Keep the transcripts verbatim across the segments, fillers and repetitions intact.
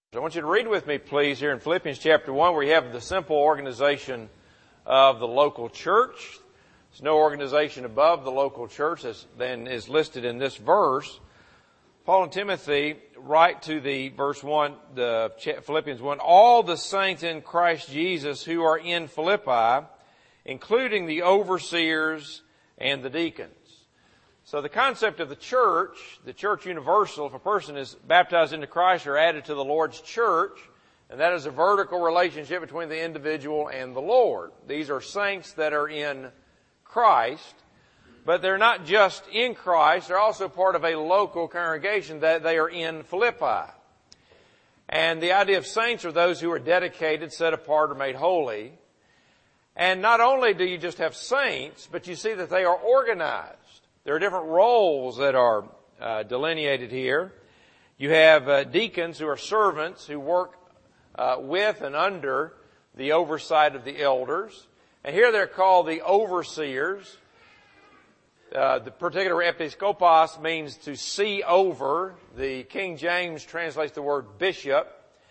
I want you to read with me, please, here in Philippians chapter one, where you have the simple organization of the local church. There's no organization above the local church as then is listed in this verse. Paul and Timothy write to the verse one, the Philippians one, all the saints in Christ Jesus who are in Philippi, including the overseers and the deacons. So the concept of the church, the church universal, if a person is baptized into Christ or added to the Lord's church, and that is a vertical relationship between the individual and the Lord. These are saints that are in Christ, but they're not just in Christ, they're also part of a local congregation that they are in Philippi. And the idea of saints are those who are dedicated, set apart, or made holy. And not only do you just have saints, but you see that they are organized. There are different roles that are uh, delineated here. You have uh, deacons who are servants who work uh, with and under the oversight of the elders. And here they're called the overseers. Uh, the particular episkopos means to see over. The King James translates the word bishop.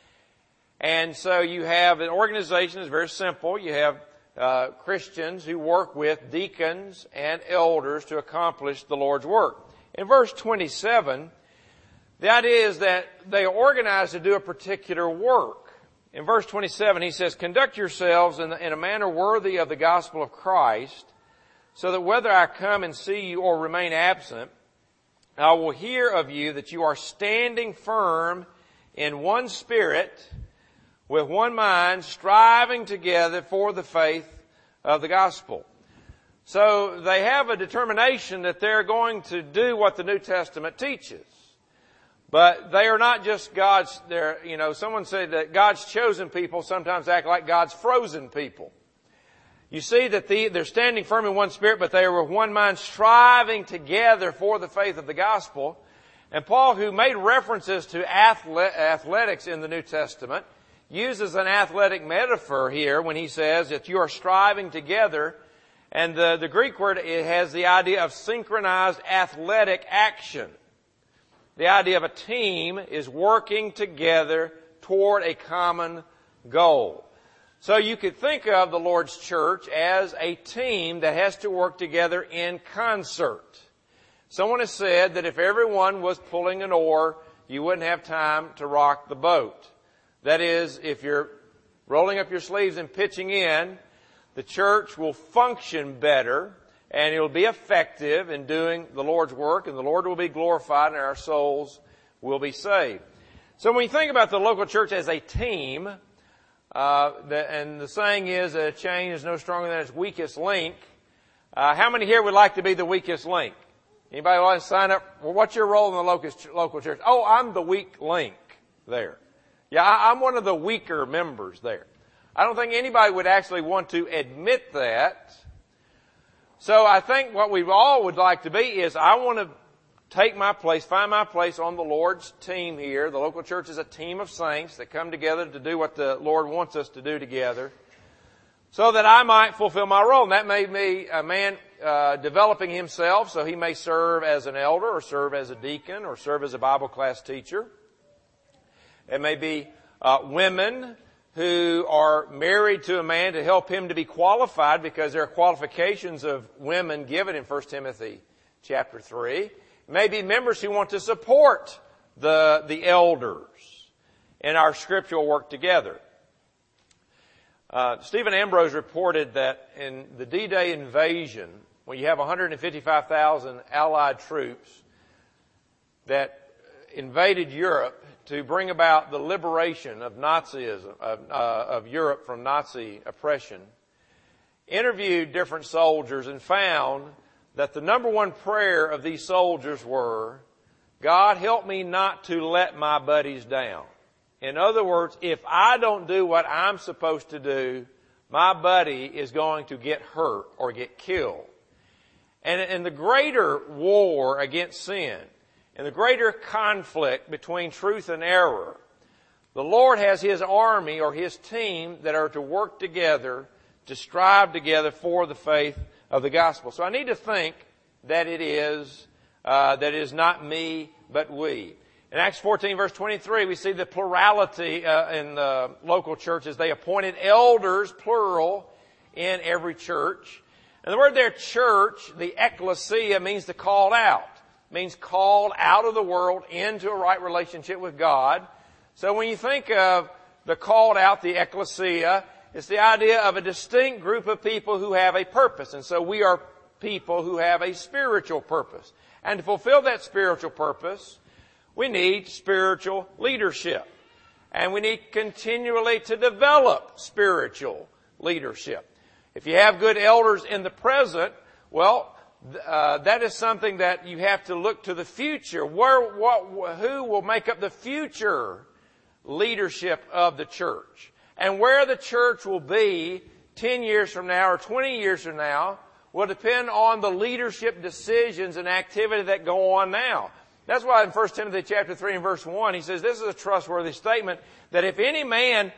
And so you have an organization that's very simple. You have Uh, Christians who work with deacons and elders to accomplish the Lord's work. In verse twenty-seven, the idea is that they are organized to do a particular work. In verse twenty-seven, he says, conduct yourselves in, the, in a manner worthy of the gospel of Christ, so that whether I come and see you or remain absent, I will hear of you that you are standing firm in one spirit, with one mind, striving together for the faith of the gospel. So they have a determination that they're going to do what the New Testament teaches. But they are not just God's, they're, you know, someone said that God's chosen people sometimes act like God's frozen people. You see that the, they're standing firm in one spirit, but they are with one mind, striving together for the faith of the gospel. And Paul, who made references to athletics in the New Testament, uses an athletic metaphor here when he says that you are striving together. And the, the Greek word, it has the idea of synchronized athletic action. The idea of a team is working together toward a common goal. So you could think of the Lord's church as a team that has to work together in concert. Someone has said that if everyone was pulling an oar, you wouldn't have time to rock the boat. That is, if you're rolling up your sleeves and pitching in, the church will function better and it will be effective in doing the Lord's work, and the Lord will be glorified and our souls will be saved. So when you think about the local church as a team, uh, the, and the saying is a chain is no stronger than its weakest link, uh, how many here would like to be the weakest link? Anybody want to sign up? Well, what's your role in the local, local church? Oh, I'm the weak link there. Yeah, I'm one of the weaker members there. I don't think anybody would actually want to admit that. So I think what we all would like to be is I want to take my place, find my place on the Lord's team here. The local church is a team of saints that come together to do what the Lord wants us to do together, so that I might fulfill my role. And that may be a man uh, developing himself, so he may serve as an elder or serve as a deacon or serve as a Bible class teacher. It may be uh, women who are married to a man to help him to be qualified, because there are qualifications of women given in First Timothy chapter three. It may be members who want to support the, the elders in our scriptural work together. Uh, Stephen Ambrose reported that in the D-Day invasion, when you have one hundred fifty-five thousand Allied troops that invaded Europe to bring about the liberation of Nazism, of, uh, of Europe from Nazi oppression, interviewed different soldiers and found that the number one prayer of these soldiers were, God, help me not to let my buddies down. In other words, if I don't do what I'm supposed to do, my buddy is going to get hurt or get killed. And in the greater war against sin, in the greater conflict between truth and error, the Lord has His army or His team that are to work together, to strive together for the faith of the gospel. So I need to think that it is, uh, that it is not me, but we. In Acts fourteen, verse twenty-three, we see the plurality uh, in the local churches. They appointed elders, plural, in every church. And the word there, church, the ecclesia, means the called out. It means called out of the world into a right relationship with God. So when you think of the called out, the ecclesia, it's the idea of a distinct group of people who have a purpose. And so we are people who have a spiritual purpose. And to fulfill that spiritual purpose, we need spiritual leadership. And we need continually to develop spiritual leadership. If you have good elders in the present, well, uh, that is something that you have to look to the future. Where, what, who will make up the future leadership of the church? And where the church will be ten years from now or twenty years from now will depend on the leadership decisions and activity that go on now. That's why in First Timothy chapter three and verse one, he says, this is a trustworthy statement, that if any man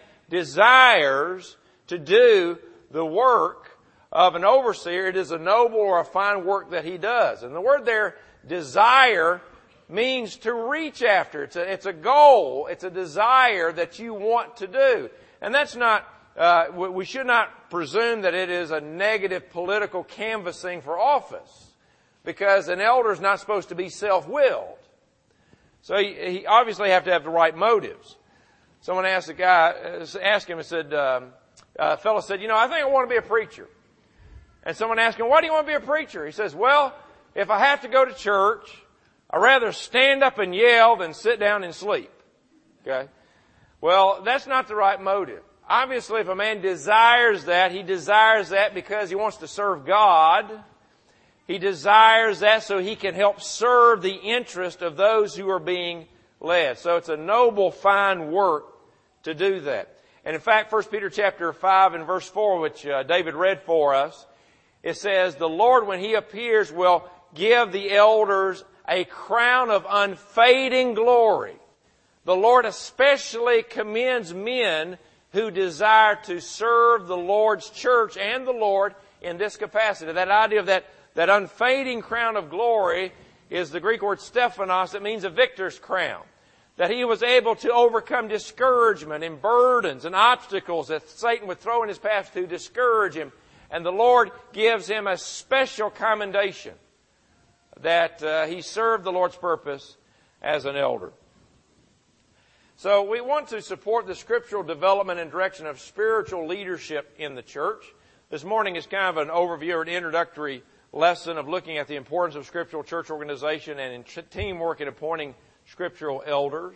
desires to do the work of an overseer, it is a noble or a fine work that he does. And the word there, desire, means to reach after. It's a, it's a goal. It's a desire that you want to do. And that's not, uh, we should not presume that it is a negative political canvassing for office, because an elder is not supposed to be self-willed. So he, he obviously have to have the right motives. Someone asked a guy, asked him and said, um, a fellow said, you know, I think I want to be a preacher. And someone asked him, why do you want to be a preacher? He says, well, if I have to go to church, I'd rather stand up and yell than sit down and sleep. Okay? Well, that's not the right motive. Obviously, if a man desires that, he desires that because he wants to serve God. He desires that so he can help serve the interest of those who are being led. So it's a noble, fine work to do that. And in fact, First Peter chapter five and verse four, which uh, David read for us, it says, the Lord, when He appears, will give the elders a crown of unfading glory. The Lord especially commends men who desire to serve the Lord's church and the Lord in this capacity. That idea of that, that unfading crown of glory is the Greek word Stephanos. It means a victor's crown. That he was able to overcome discouragement and burdens and obstacles that Satan would throw in his path to discourage him. And the Lord gives him a special commendation that uh, he served the Lord's purpose as an elder. So we want to support the scriptural development and direction of spiritual leadership in the church. This morning is kind of an overview or an introductory lesson of looking at the importance of scriptural church organization and in teamwork in appointing scriptural elders.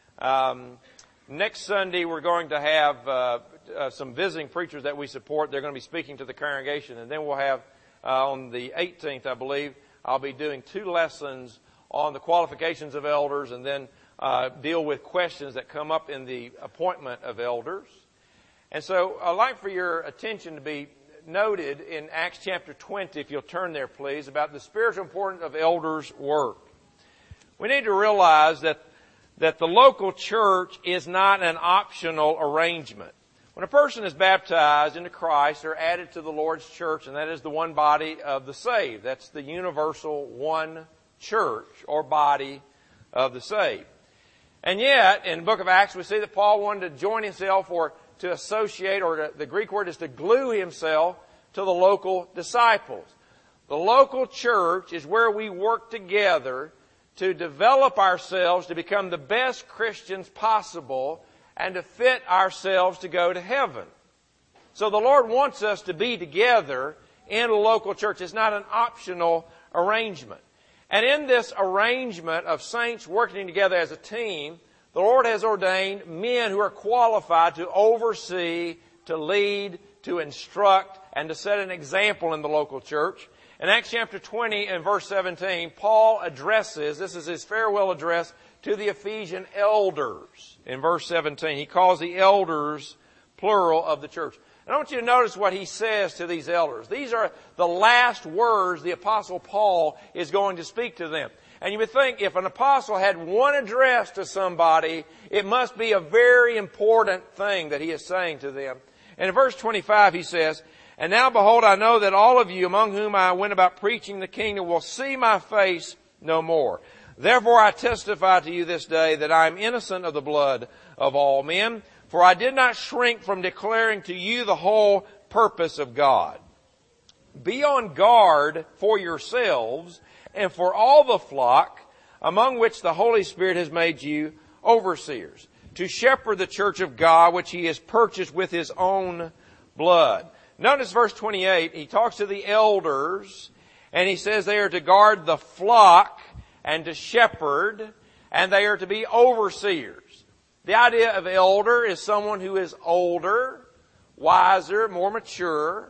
Um, next Sunday we're going to have uh, uh, some visiting preachers that we support. They're going to be speaking to the congregation, and then we'll have uh, on the eighteenth, I believe, I'll be doing two lessons on the qualifications of elders, and then uh, deal with questions that come up in the appointment of elders. And so I'd like for your attention to be noted in Acts chapter twenty, if you'll turn there please, about the spiritual importance of elders' work. We need to realize that, that the local church is not an optional arrangement. When a person is baptized into Christ, they're added to the Lord's church, and that is the one body of the saved. That's the universal one church or body of the saved. And yet, in the book of Acts, we see that Paul wanted to join himself or to associate, or to, the Greek word is to glue himself to the local disciples. The local church is where we work together to develop ourselves to become the best Christians possible and to fit ourselves to go to heaven. So the Lord wants us to be together in a local church. It's not an optional arrangement. And in this arrangement of saints working together as a team, the Lord has ordained men who are qualified to oversee, to lead, to instruct, and to set an example in the local church. In Acts chapter twenty and verse seventeen, Paul addresses, this is his farewell address, to the Ephesian elders. In verse seventeen, he calls the elders plural of the church. And I want you to notice what he says to these elders. These are the last words the Apostle Paul is going to speak to them. And you would think if an apostle had one address to somebody, it must be a very important thing that he is saying to them. And in verse twenty-five he says, and now behold, I know that all of you among whom I went about preaching the kingdom will see my face no more. Therefore I testify to you this day that I am innocent of the blood of all men, for I did not shrink from declaring to you the whole purpose of God. Be on guard for yourselves and for all the flock among which the Holy Spirit has made you overseers, to shepherd the church of God which He has purchased with His own blood. Notice verse twenty-eight, he talks to the elders, and he says they are to guard the flock and to shepherd, and they are to be overseers. The idea of elder is someone who is older, wiser, more mature.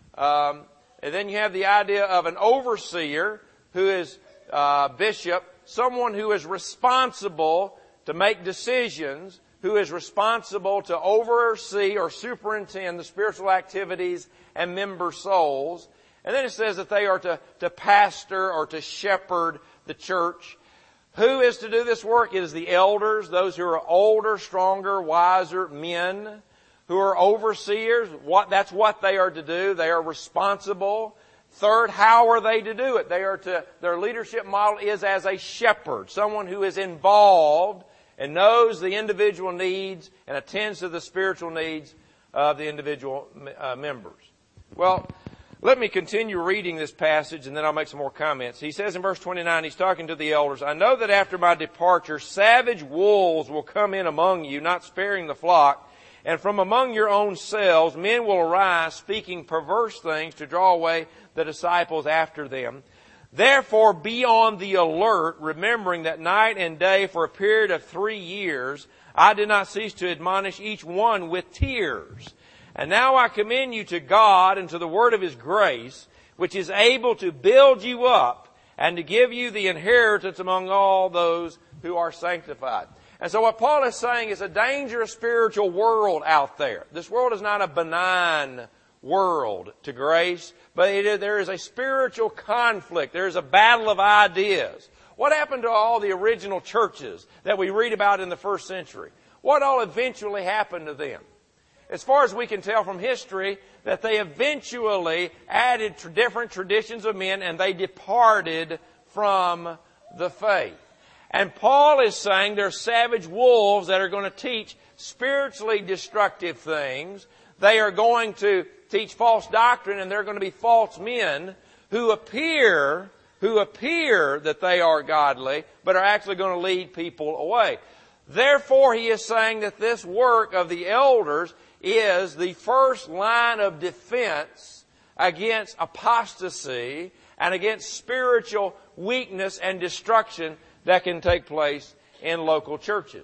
Um, and then you have the idea of an overseer, who is uh, bishop, someone who is responsible to make decisions, who is responsible to oversee or superintend the spiritual activities and member souls. And then it says that they are to, to pastor or to shepherd the church. Who is to do this work? It is the elders, those who are older, stronger, wiser men, who are overseers. What, that's what they are to do. They are responsible. Third, how are they to do it? They are to, their leadership model is as a shepherd, someone who is involved and knows the individual needs and attends to the spiritual needs of the individual uh, members. Well, let me continue reading this passage and then I'll make some more comments. He says in verse twenty-nine, he's talking to the elders, I know that after my departure, savage wolves will come in among you, not sparing the flock, and from among your own selves men will arise, speaking perverse things to draw away the disciples after them. Therefore be on the alert, remembering that night and day for a period of three years, I did not cease to admonish each one with tears. And now I commend you to God and to the word of His grace, which is able to build you up and to give you the inheritance among all those who are sanctified. And so what Paul is saying is a dangerous spiritual world out there. This world is not a benign world to grace, but it is, there is a spiritual conflict. There is a battle of ideas. What happened to all the original churches that we read about in the first century? What all eventually happened to them? As far as we can tell from history, that they eventually added different traditions of men and they departed from the faith. And Paul is saying there are savage wolves that are going to teach spiritually destructive things. They are going to teach false doctrine, and they're going to be false men who appear, who appear that they are godly, but are actually going to lead people away. Therefore, he is saying that this work of the elders is the first line of defense against apostasy and against spiritual weakness and destruction that can take place in local churches.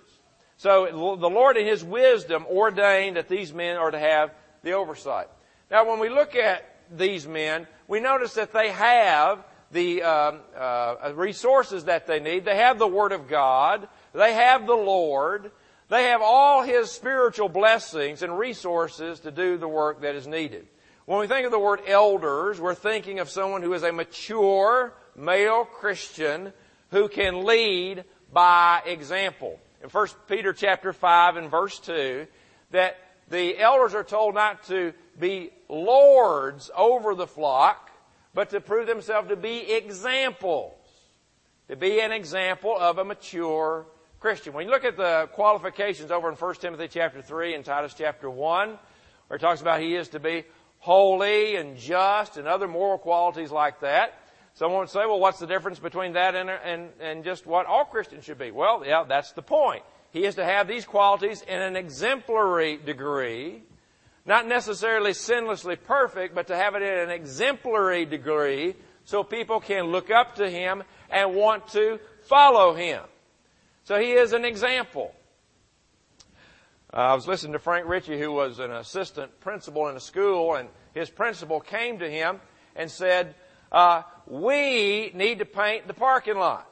So the Lord in His wisdom ordained that these men are to have the oversight. Now when we look at these men, we notice that they have the um, uh, resources that they need. They have the Word of God. They have the Lord. They have all His spiritual blessings and resources to do the work that is needed. When we think of the word elders, we're thinking of someone who is a mature male Christian who can lead by example. In First Peter chapter five and verse two, that the elders are told not to be lords over the flock, but to prove themselves to be examples. To be an example of a mature Christian. When you look at the qualifications over in First Timothy chapter three and Titus chapter one, where it talks about he is to be holy and just and other moral qualities like that, someone would say, well, what's the difference between that and, and, and just what all Christians should be? Well, yeah, that's the point. He is to have these qualities in an exemplary degree, not necessarily sinlessly perfect, but to have it in an exemplary degree so people can look up to him and want to follow him. So he is an example. Uh, I was listening to Frank Ritchie, who was an assistant principal in a school, and his principal came to him and said, uh, we need to paint the parking lot.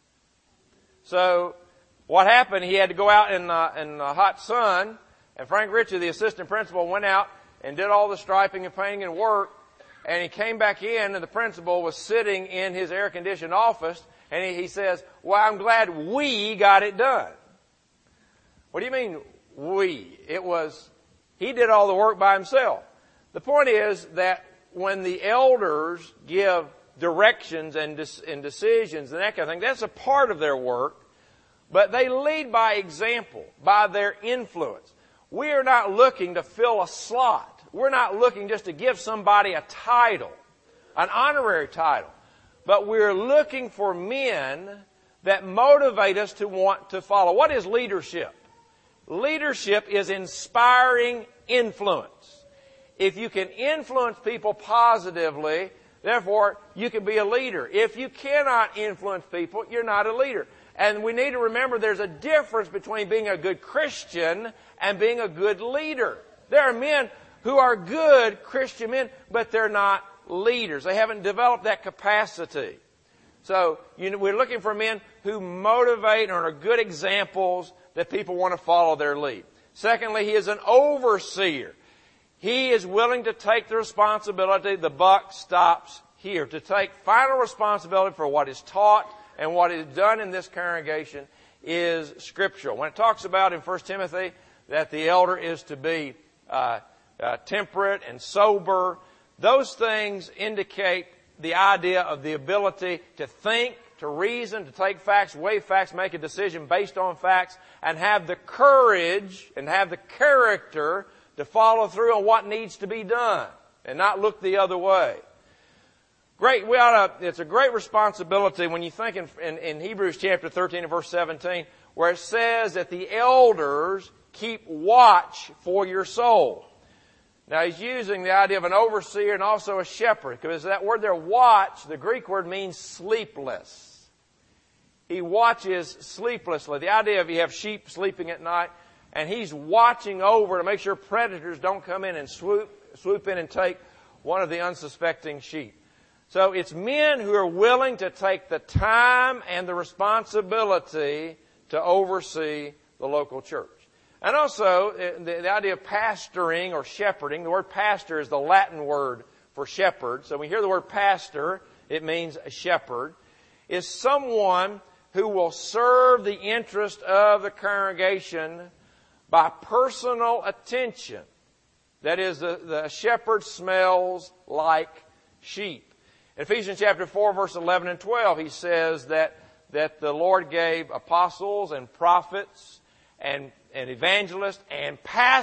So what happened, he had to go out in, uh, in the hot sun, and Frank Ritchie, the assistant principal, went out and did all the striping and painting and work, and he came back in, and the principal was sitting in his air-conditioned office, and he, he says, well, I'm glad we got it done. What do you mean, we? It was, he did all the work by himself. The point is that when the elders give directions and, and decisions and that kind of thing. That's a part of their work. But they lead by example, by their influence. We are not looking to fill a slot. We're not looking just to give somebody a title, an honorary title. But we're looking for men that motivate us to want to follow. What is leadership? Leadership is inspiring influence. If you can influence people positively, therefore you can be a leader. If you cannot influence people, you're not a leader. And we need to remember there's a difference between being a good Christian and being a good leader. There are men who are good Christian men, but they're not leaders. They haven't developed that capacity. So you know, we're looking for men who motivate and are good examples that people want to follow their lead. Secondly, he is an overseer. He is willing to take the responsibility. The buck stops here. To take final responsibility for what is taught and what is done in this congregation is scriptural. When it talks about in First Timothy that the elder is to be uh, uh, temperate and sober, those things indicate the idea of the ability to think, to reason, to take facts, weigh facts, make a decision based on facts, and have the courage and have the character to follow through on what needs to be done and not look the other way. Great, we ought to, it's a great responsibility when you think in, in, in Hebrews chapter thirteen and verse seventeen, where it says that the elders keep watch for your soul. Now he's using the idea of an overseer and also a shepherd, because that word there, watch, the Greek word means sleepless. He watches sleeplessly. The idea of you have sheep sleeping at night, and he's watching over to make sure predators don't come in and swoop, swoop in and take one of the unsuspecting sheep. So it's men who are willing to take the time and the responsibility to oversee the local church. And also, the, the idea of pastoring or shepherding, the word pastor is the Latin word for shepherd. So when we hear the word pastor, it means a shepherd, is someone who will serve the interest of the congregation by personal attention. That is, the, the shepherd smells like sheep. In Ephesians chapter four, verse eleven and twelve, he says that, that the Lord gave apostles and prophets and, and evangelists and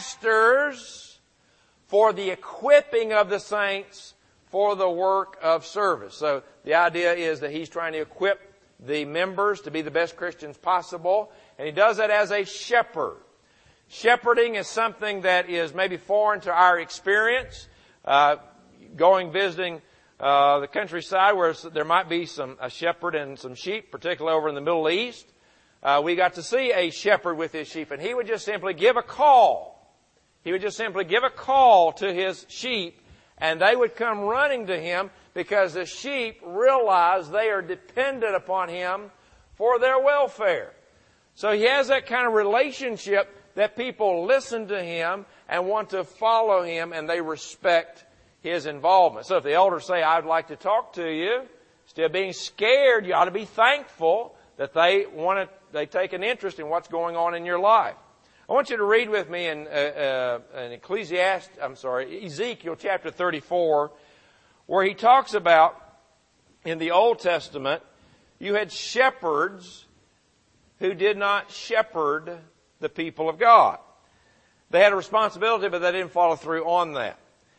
pastors for the equipping of the saints for the work of service. So the idea is that he's trying to equip the members to be the best Christians possible, and he does that as a shepherd. Shepherding is something that is maybe foreign to our experience. Uh, going visiting Uh, the countryside where there might be some a shepherd and some sheep, particularly over in the Middle East. Uh, we got to see a shepherd with his sheep, and he would just simply give a call. He would just simply give a call to his sheep, and they would come running to him because the sheep realize they are dependent upon him for their welfare. So he has that kind of relationship that people listen to him and want to follow him, and they respect his involvement. So if the elders say, I'd like to talk to you, instead of being scared, you ought to be thankful that they want to, they take an interest in what's going on in your life. I want you to read with me in, uh, uh, in Ecclesiastes, I'm sorry, Ezekiel chapter thirty-four, where he talks about, in the Old Testament, you had shepherds who did not shepherd the people of God. They had a responsibility, but they didn't follow through on that.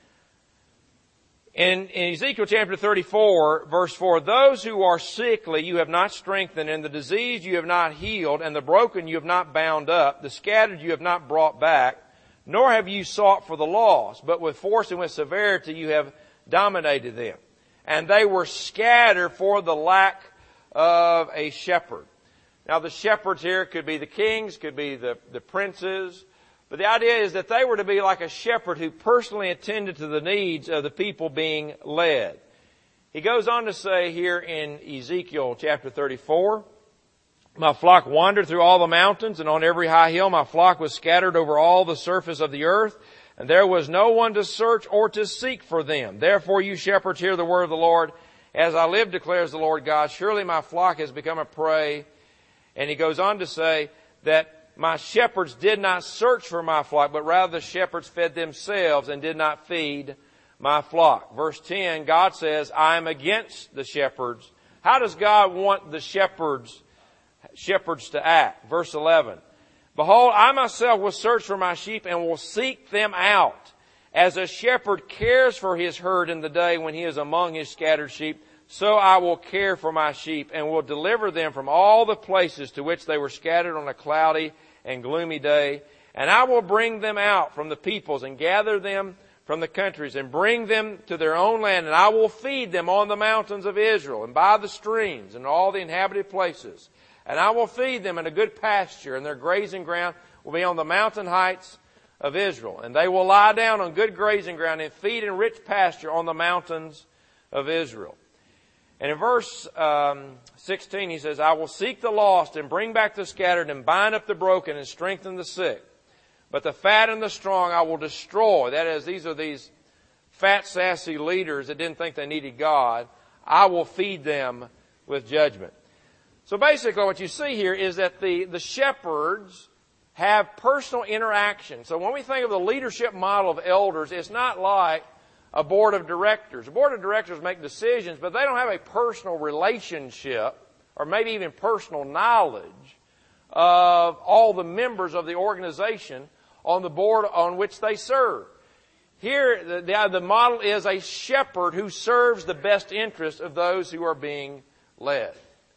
In, in Ezekiel chapter thirty-four, verse four, those who are sickly you have not strengthened, and the diseased you have not healed, and the broken you have not bound up, the scattered you have not brought back, nor have you sought for the lost, but with force and with severity you have dominated them. And they were scattered for the lack of a shepherd. Now the shepherds here could be the kings, could be the, the princes, but the idea is that they were to be like a shepherd who personally attended to the needs of the people being led. He goes on to say here in Ezekiel chapter thirty-four, my flock wandered through all the mountains, and on every high hill my flock was scattered over all the surface of the earth, and there was no one to search or to seek for them. Therefore you shepherds hear the word of the Lord. As I live, declares the Lord God, surely my flock has become a prey. And he goes on to say that my shepherds did not search for my flock, but rather the shepherds fed themselves and did not feed my flock. Verse ten, God says, I am against the shepherds. How does God want the shepherds, shepherds to act? Verse eleven, behold, I myself will search for my sheep and will seek them out. As a shepherd cares for his herd in the day when he is among his scattered sheep, so I will care for my sheep and will deliver them from all the places to which they were scattered on a cloudy and gloomy day. And I will bring them out from the peoples and gather them from the countries and bring them to their own land. And I will feed them on the mountains of Israel and by the streams and all the inhabited places. And I will feed them in a good pasture, and their grazing ground will be on the mountain heights of Israel. And they will lie down on good grazing ground and feed in rich pasture on the mountains of Israel. And in verse um, sixteen, he says, I will seek the lost and bring back the scattered and bind up the broken and strengthen the sick. But the fat and the strong I will destroy. That is, these are these fat, sassy leaders that didn't think they needed God. I will feed them with judgment. So basically what you see here is that the, the shepherds have personal interaction. So when we think of the leadership model of elders, it's not like a board of directors. A board of directors make decisions, but they don't have a personal relationship or maybe even personal knowledge of all the members of the organization on the board on which they serve. Here, the, the, the model is a shepherd who serves the best interest of those who are being led.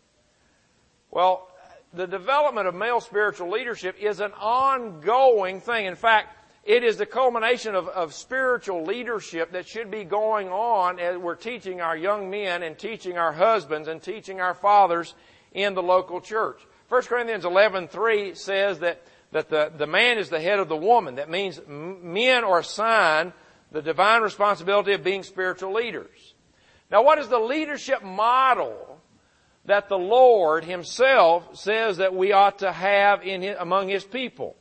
Well, the development of male spiritual leadership is an ongoing thing. In fact, it is the culmination of, of spiritual leadership that should be going on as we're teaching our young men and teaching our husbands and teaching our fathers in the local church. First Corinthians eleven three says that, that the, the man is the head of the woman. That means men are assigned the divine responsibility of being spiritual leaders. Now, what is the leadership model that the Lord Himself says that we ought to have in his, among His people?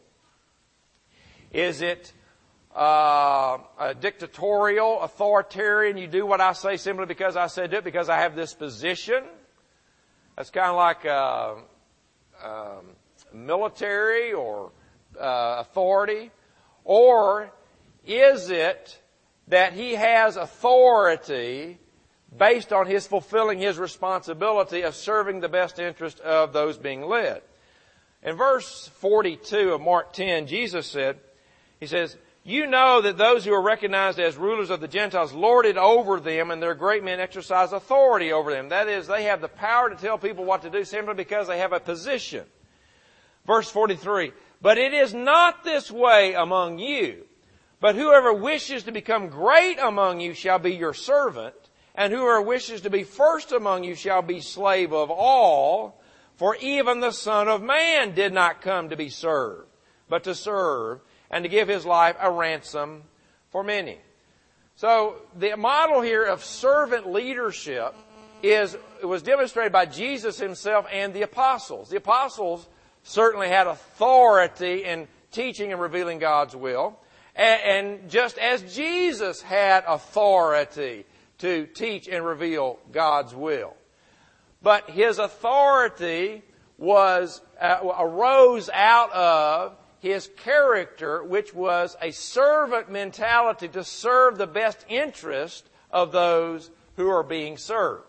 Is it uh, a dictatorial, authoritarian, you do what I say simply because I said it, because I have this position? That's kind of like uh, um, military or uh, authority. Or is it that he has authority based on his fulfilling his responsibility of serving the best interest of those being led? In verse forty-two of Mark ten, Jesus said, He says, you know that those who are recognized as rulers of the Gentiles lord it over them, and their great men exercise authority over them. That is, they have the power to tell people what to do simply because they have a position. Verse forty-three, but it is not this way among you, but whoever wishes to become great among you shall be your servant, and whoever wishes to be first among you shall be slave of all. For even the Son of Man did not come to be served, but to serve, and to give His life a ransom for many. So the model here of servant leadership is was demonstrated by Jesus Himself and the apostles. The apostles certainly had authority in teaching and revealing God's will. And just as Jesus had authority to teach and reveal God's will. But His authority was uh, arose out of His character, which was a servant mentality to serve the best interest of those who are being served.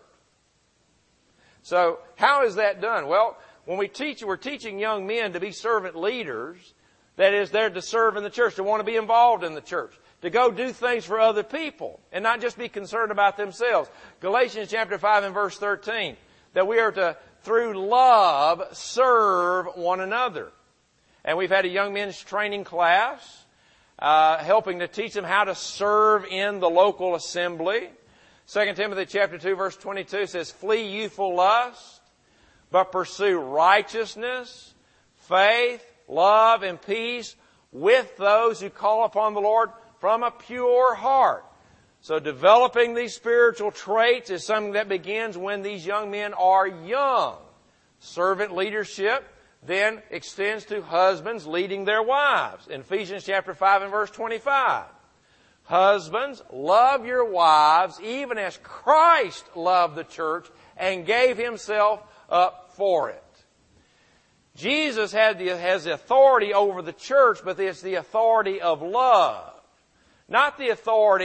So how is that done? Well, when we teach, we're teaching young men to be servant leaders. That is, they're to serve in the church, to want to be involved in the church, to go do things for other people and not just be concerned about themselves. Galatians chapter five and verse thirteen, that we are to, through love, serve one another. And we've had a young men's training class, uh, helping to teach them how to serve in the local assembly. Second Timothy chapter two verse twenty-two says, flee youthful lust, but pursue righteousness, faith, love, and peace with those who call upon the Lord from a pure heart. So developing these spiritual traits is something that begins when these young men are young. Servant leadership then extends to husbands leading their wives. In Ephesians chapter five and verse twenty-five. Husbands, love your wives even as Christ loved the church and gave Himself up for it. Jesus had the, has the authority over the church, but it's the authority of love. Not the authority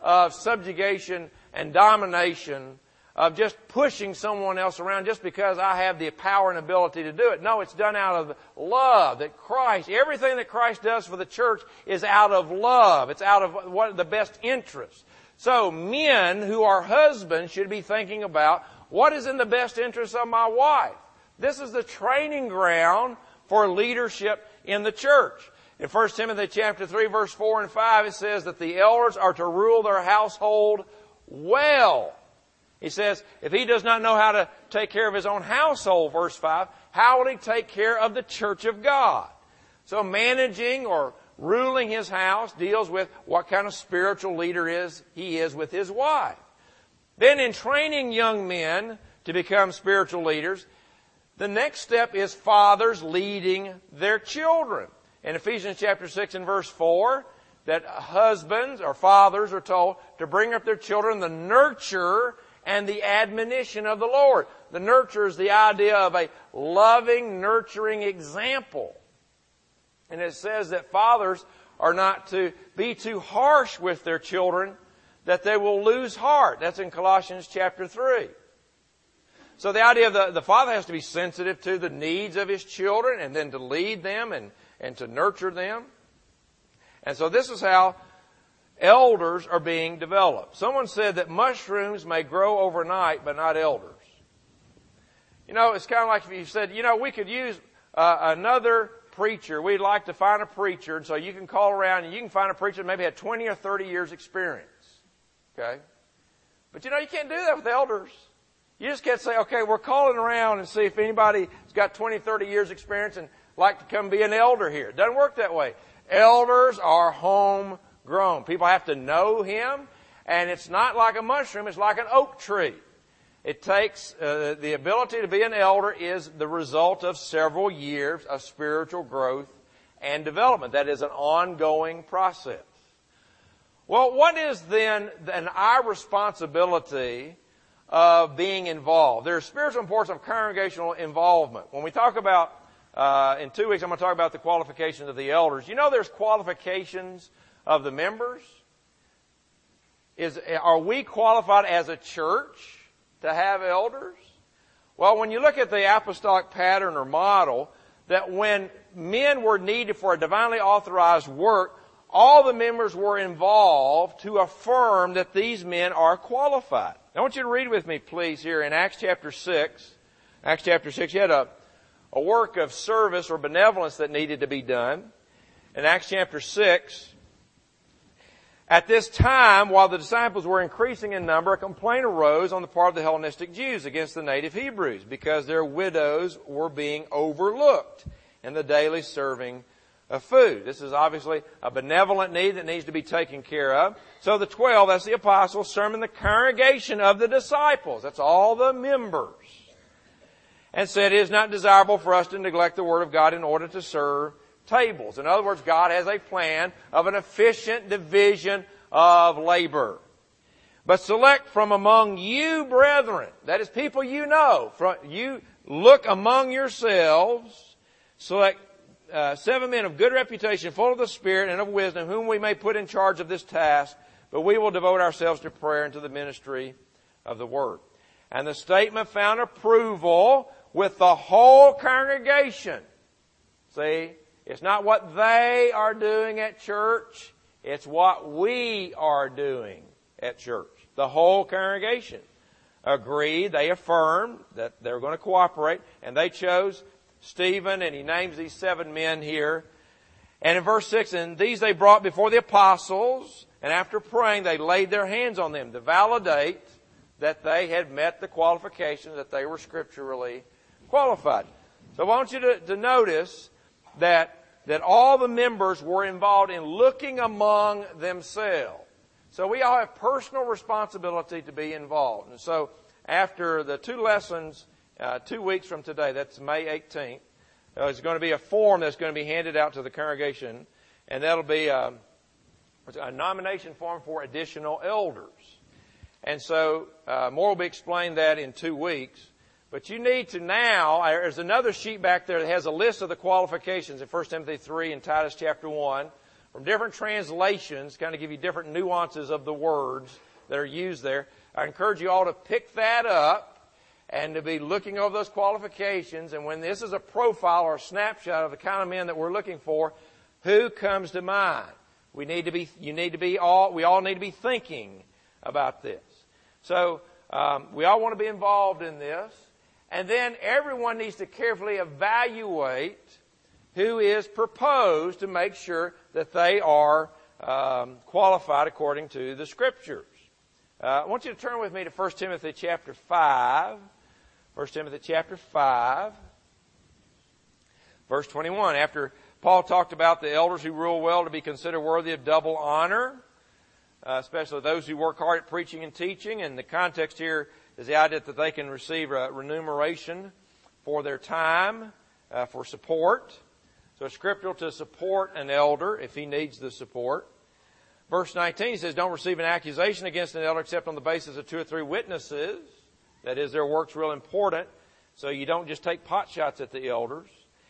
of subjugation and domination, of just pushing someone else around just because I have the power and ability to do it. No, it's done out of love. That Christ, everything that Christ does for the church is out of love. It's out of what the best interest. So men who are husbands should be thinking about what is in the best interest of my wife. This is the training ground for leadership in the church. In First Timothy chapter three, verse four and five, it says that the elders are to rule their household well. He says, if he does not know how to take care of his own household, verse five, how will he take care of the church of God? So managing or ruling his house deals with what kind of spiritual leader is he is with his wife. Then in training young men to become spiritual leaders, the next step is fathers leading their children. In Ephesians chapter six and verse four, that husbands or fathers are told to bring up their children the nurture and the admonition of the Lord. The nurture is the idea of a loving, nurturing example. And it says that fathers are not to be too harsh with their children, that they will lose heart. That's in Colossians chapter three. So the idea of the, the father has to be sensitive to the needs of his children and then to lead them and, and to nurture them. And so this is how elders are being developed. Someone said that mushrooms may grow overnight, but not elders. You know, it's kind of like if you said, you know, we could use uh, another preacher. We'd like to find a preacher, and so you can call around and you can find a preacher that maybe had twenty or thirty years experience. Okay? But you know, you can't do that with elders. You just can't say, okay, we're calling around and see if anybody's got twenty, thirty years experience and like to come be an elder here. It doesn't work that way. Elders are homegrown. People have to know him, and it's not like a mushroom, it's like an oak tree. It takes, uh, the ability to be an elder is the result of several years of spiritual growth and development. That is an ongoing process. Well, what is then, then our responsibility of being involved? There's spiritual importance of congregational involvement. When we talk about, uh, in two weeks I'm going to talk about the qualifications of the elders. You know there's qualifications of the members? Is, are we qualified as a church to have elders? Well, when you look at the apostolic pattern or model, that when men were needed for a divinely authorized work, all the members were involved to affirm that these men are qualified. I want you to read with me, please, here in Acts chapter six. Acts chapter six, you had a, a work of service or benevolence that needed to be done. In Acts chapter six, at this time, while the disciples were increasing in number, a complaint arose on the part of the Hellenistic Jews against the native Hebrews because their widows were being overlooked in the daily serving of food. This is obviously a benevolent need that needs to be taken care of. So the twelve, that's the apostles, summoned the congregation of the disciples. That's all the members. And said, it is not desirable for us to neglect the Word of God in order to serve tables. In other words, God has a plan of an efficient division of labor. But select from among you, brethren, that is people you know, from you look among yourselves, select uh, seven men of good reputation, full of the Spirit and of wisdom, whom we may put in charge of this task, but we will devote ourselves to prayer and to the ministry of the Word. And the statement found approval with the whole congregation. See? It's not what they are doing at church. It's what we are doing at church. The whole congregation agreed. They affirmed that they were going to cooperate. And they chose Stephen, and he names these seven men here. And in verse six, and these they brought before the apostles. And after praying, they laid their hands on them to validate that they had met the qualifications, that they were scripturally qualified. So I want you to, to notice that, that all the members were involved in looking among themselves. So we all have personal responsibility to be involved. And so after the two lessons, uh, two weeks from today, that's May eighteenth, uh, there's going to be a form that's going to be handed out to the congregation, and that'll be a, a nomination form for additional elders. And so uh, more will be explained that in two weeks. But you need to now, there's another sheet back there that has a list of the qualifications in First Timothy three and Titus chapter one. from different translations, kind of give you different nuances of the words that are used there. I encourage you all to pick that up and to be looking over those qualifications. And when this is a profile or a snapshot of the kind of men that we're looking for, who comes to mind? We need to be, you need to be all, we all need to be thinking about this. So, um, we all want to be involved in this. And then everyone needs to carefully evaluate who is proposed to make sure that they are um, qualified according to the Scriptures. Uh, I want you to turn with me to First Timothy chapter five. First Timothy chapter five, verse twenty-one. After Paul talked about the elders who rule well to be considered worthy of double honor, uh, especially those who work hard at preaching and teaching. And the context here is the idea that they can receive a remuneration for their time, uh, for support. So it's scriptural to support an elder if he needs the support. Verse nineteen, he says, don't receive an accusation against an elder except on the basis of two or three witnesses. That is, their work's real important. So you don't just take pot shots at the elders.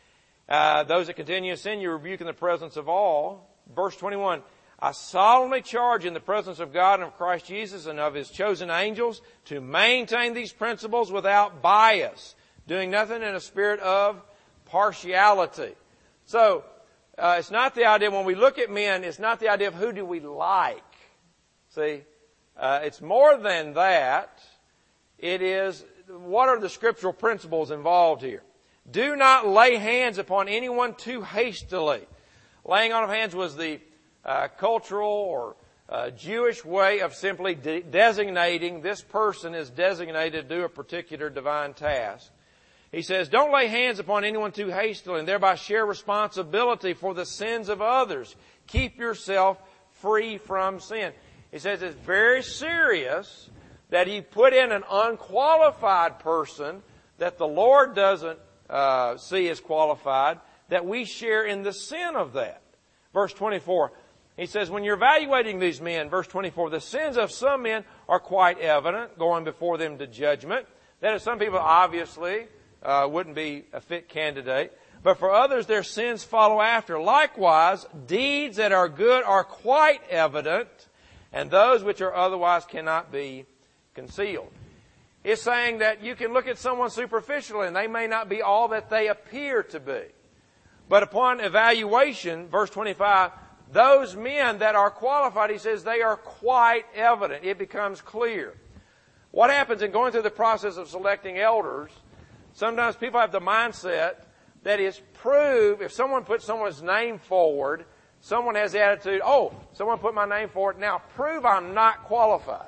Uh, those that continue in sin, you rebuke in the presence of all. Verse twenty-one, I solemnly charge in the presence of God and of Christ Jesus and of His chosen angels to maintain these principles without bias, doing nothing in a spirit of partiality. So, uh, it's not the idea, when we look at men, it's not the idea of who do we like. See, uh, it's more than that. It is, what are the scriptural principles involved here? Do not lay hands upon anyone too hastily. Laying on of hands was the uh, cultural or uh, Jewish way of simply de- designating this person is designated to do a particular divine task. He says, don't lay hands upon anyone too hastily and thereby share responsibility for the sins of others. Keep yourself free from sin. He says it's very serious that he put in an unqualified person that the Lord doesn't uh, see as qualified, that we share in the sin of that. Verse twenty-four, he says, when you're evaluating these men, verse twenty-four, the sins of some men are quite evident, going before them to judgment. That is, some people obviously Uh, wouldn't be a fit candidate. But for others, their sins follow after. Likewise, deeds that are good are quite evident, and those which are otherwise cannot be concealed. It's saying that you can look at someone superficially, and they may not be all that they appear to be. But upon evaluation, verse twenty-five, those men that are qualified, he says, they are quite evident. It becomes clear. What happens in going through the process of selecting elders, sometimes people have the mindset that is prove, if someone puts someone's name forward, someone has the attitude, oh, someone put my name forward, now prove I'm not qualified.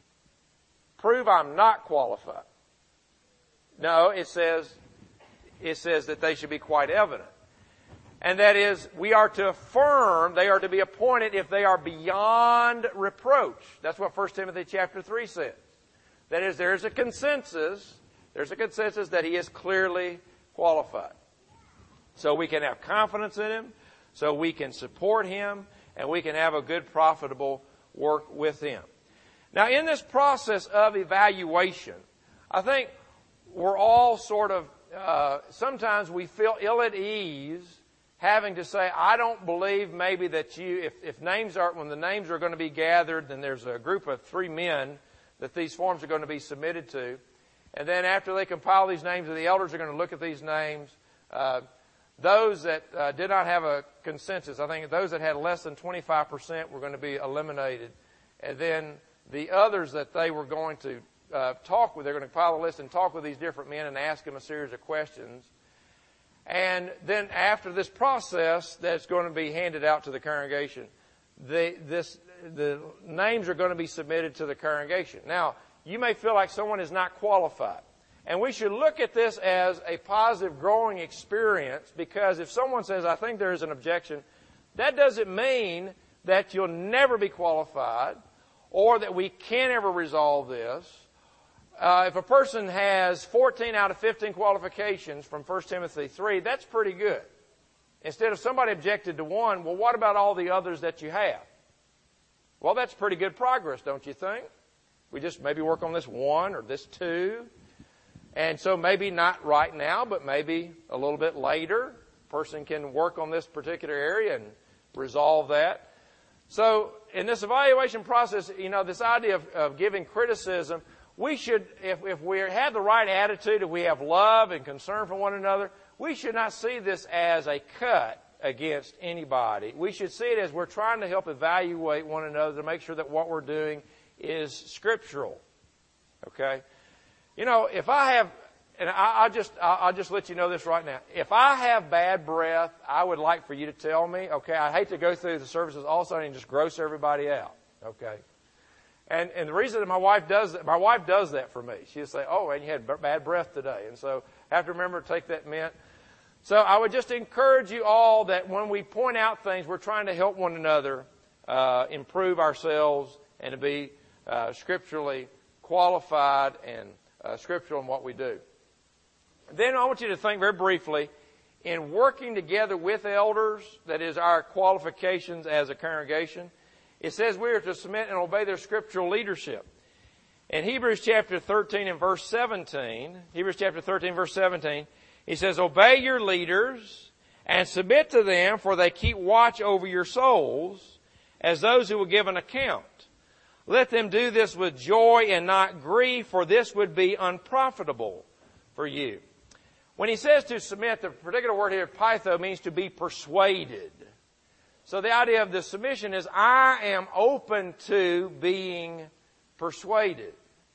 Prove I'm not qualified. No, it says, it says that they should be quite evident. And that is, we are to affirm, they are to be appointed if they are beyond reproach. That's what First Timothy chapter three says. That is, there is a consensus There's a consensus that he is clearly qualified. So we can have confidence in him, so we can support him, and we can have a good, profitable work with him. Now, in this process of evaluation, I think we're all sort of, uh, sometimes we feel ill at ease having to say, I don't believe maybe that you, if, if names are, when the names are going to be gathered, then there's a group of three men that these forms are going to be submitted to. And then after they compile these names, the elders are going to look at these names. Uh, those that uh, did not have a consensus, I think those that had less than twenty-five percent were going to be eliminated. And then the others that they were going to uh, talk with, they're going to compile a list and talk with these different men and ask them a series of questions. And then after this process that's going to be handed out to the congregation, the, this, the names are going to be submitted to the congregation. Now, you may feel like someone is not qualified. And we should look at this as a positive growing experience, because if someone says, I think there is an objection, that doesn't mean that you'll never be qualified or that we can't ever resolve this. Uh, if a person has fourteen out of fifteen qualifications from First Timothy three, that's pretty good. Instead of somebody objected to one, well, what about all the others that you have? Well, that's pretty good progress, don't you think? We just maybe work on this one or this two. And so maybe not right now, but maybe a little bit later, a person can work on this particular area and resolve that. So in this evaluation process, you know, this idea of, of giving criticism, we should, if, if we have the right attitude, if we have love and concern for one another, we should not see this as a cut against anybody. We should see it as we're trying to help evaluate one another to make sure that what we're doing is scriptural. Okay? You know, if I have, and I, I'll just, I'll just let you know this right now. If I have bad breath, I would like for you to tell me. Okay? I hate to go through the services all of a sudden and just gross everybody out. Okay? And, and the reason that my wife does that, my wife does that for me. She'll say, oh, and you had bad breath today. And so I have to remember to take that mint. So I would just encourage you all that when we point out things, we're trying to help one another uh, improve ourselves and to be uh, scripturally qualified and uh, scriptural in what we do. Then I want you to think very briefly, in working together with elders, that is our qualifications as a congregation, it says we are to submit and obey their scriptural leadership. In Hebrews chapter thirteen and verse seventeen, Hebrews chapter thirteen verse seventeen, he says, obey your leaders and submit to them, for they keep watch over your souls as those who will give an account. Let them do this with joy and not grief, for this would be unprofitable for you. When he says to submit, the particular word here, pytho, means to be persuaded. So the idea of the submission is I am open to being persuaded.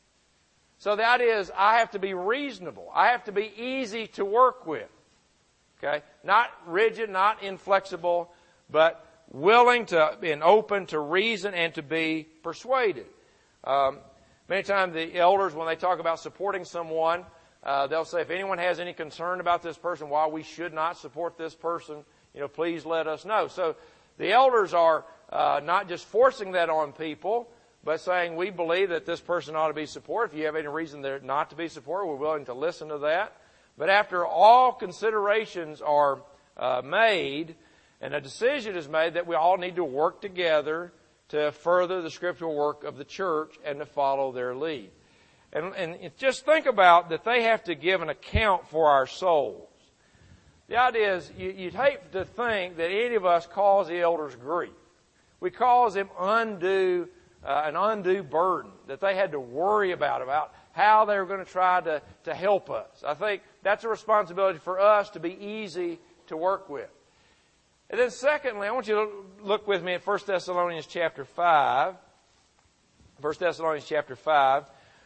So the idea is I have to be reasonable. I have to be easy to work with. Okay? Not rigid, not inflexible, but willing to and open to reason and to be persuaded. Um, many times the elders, when they talk about supporting someone, uh, they'll say, if anyone has any concern about this person, why we should not support this person, you know, please let us know. So the elders are uh, not just forcing that on people, but saying we believe that this person ought to be supported. If you have any reason there not to be supported, we're willing to listen to that. But after all considerations are uh, made and a decision is made that we all need to work together to further the scriptural work of the church and to follow their lead. And, and just think about that they have to give an account for our souls. The idea is you, you'd hate to think that any of us cause the elders grief. We cause them undue, uh, an undue burden that they had to worry about, about how they were going to try to, to help us. I think that's a responsibility for us to be easy to work with. And then secondly, I want you to look with me at First Thessalonians chapter five. First Thessalonians chapter five,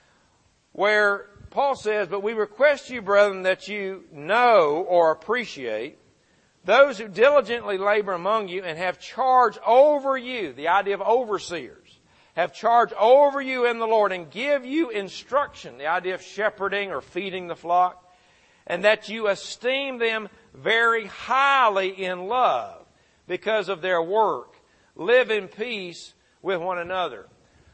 where Paul says, but we request you, brethren, that you know or appreciate those who diligently labor among you and have charge over you, the idea of overseers, have charge over you in the Lord and give you instruction, the idea of shepherding or feeding the flock, and that you esteem them very highly in love because of their work. Live in peace with one another.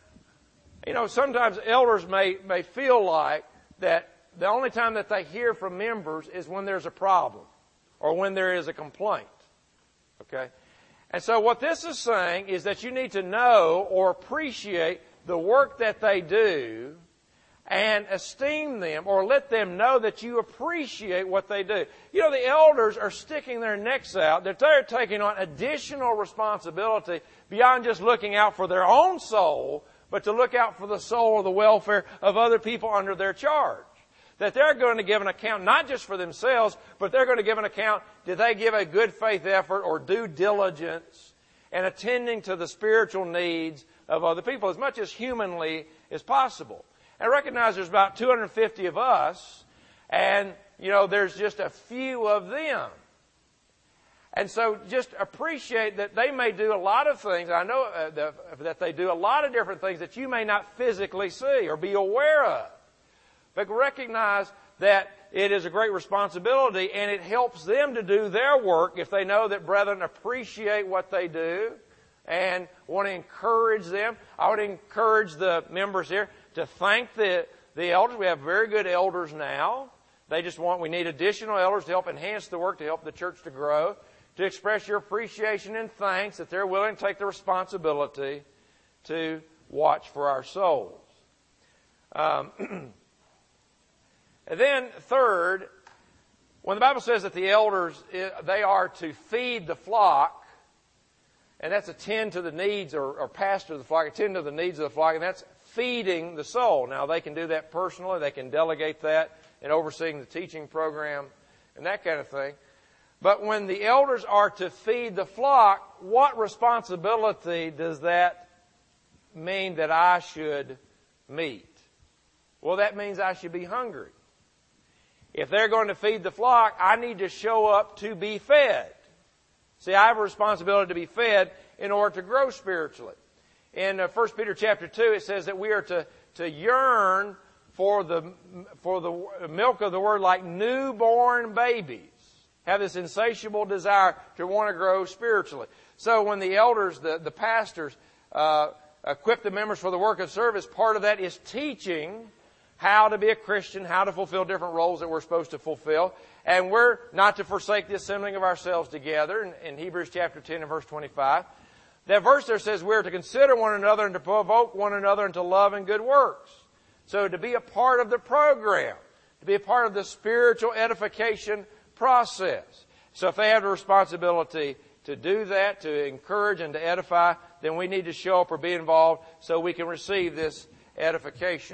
You know, sometimes elders may, may feel like that the only time that they hear from members is when there's a problem or when there is a complaint. Okay? And so what this is saying is that you need to know or appreciate the work that they do and esteem them or let them know that you appreciate what they do. You know, the elders are sticking their necks out, that they're taking on additional responsibility beyond just looking out for their own soul, but to look out for the soul or the welfare of other people under their charge. That they're going to give an account not just for themselves, but they're going to give an account, did they give a good faith effort or due diligence in attending to the spiritual needs of other people as much as humanly as possible. And recognize there's about two hundred fifty of us, and, you know, there's just a few of them. And so just appreciate that they may do a lot of things. I know uh, the, that they do a lot of different things that you may not physically see or be aware of. But recognize that it is a great responsibility and it helps them to do their work if they know that brethren appreciate what they do and want to encourage them. I would encourage the members here to thank the, the elders. We have very good elders now. They just want, we need additional elders to help enhance the work, to help the church to grow. To express your appreciation and thanks that they're willing to take the responsibility to watch for our souls. Um, and then third, when the Bible says that the elders, they are to feed the flock, And that's attend to the needs, or, or pastor the flock, attend to the needs of the flock, and that's feeding the soul. Now, they can do that personally. They can delegate that in overseeing the teaching program and that kind of thing. But when the elders are to feed the flock, what responsibility does that mean that I should meet? Well, that means I should be hungry. If they're going to feed the flock, I need to show up to be fed. See, I have a responsibility to be fed in order to grow spiritually. In uh, First Peter chapter two, it says that we are to, to yearn for the, for the milk of the Word like newborn babies. Have this insatiable desire to want to grow spiritually. So when the elders, the, the pastors, uh, equip the members for the work of service, part of that is teaching how to be a Christian, how to fulfill different roles that we're supposed to fulfill. And we're not to forsake the assembling of ourselves together in, in Hebrews chapter ten and verse twenty-five. That verse there says we're to consider one another and to provoke one another into love and good works. So to be a part of the program, to be a part of the spiritual edification process. So if they have the responsibility to do that, to encourage and to edify, then we need to show up or be involved so we can receive this edification.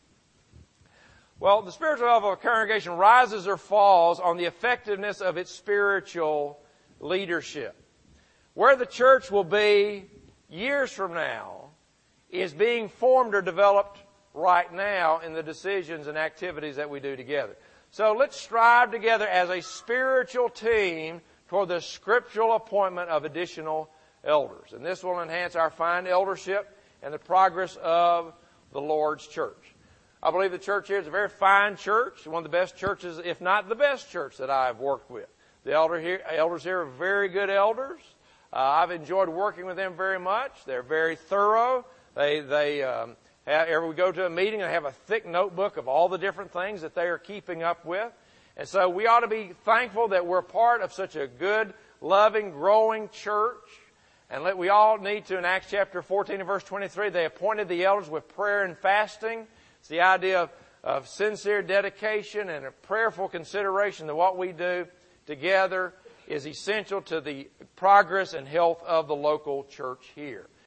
Well, the spiritual health of a congregation rises or falls on the effectiveness of its spiritual leadership. Where the church will be years from now is being formed or developed right now in the decisions and activities that we do together. So let's strive together as a spiritual team toward the scriptural appointment of additional elders. And this will enhance our fine eldership and the progress of the Lord's church. I believe the church here is a very fine church, one of the best churches, if not the best church that I've worked with. The elder here, elders here are very good elders. Uh, I've enjoyed working with them very much. They're very thorough. They, they, um, have, every we go to a meeting, they have a thick notebook of all the different things that they are keeping up with. And so we ought to be thankful that we're part of such a good, loving, growing church. And let, we all need to, in Acts chapter fourteen and verse twenty-three, they appointed the elders with prayer and fasting. It's the idea of, of sincere dedication and a prayerful consideration that what we do together is essential to the progress and health of the local church here.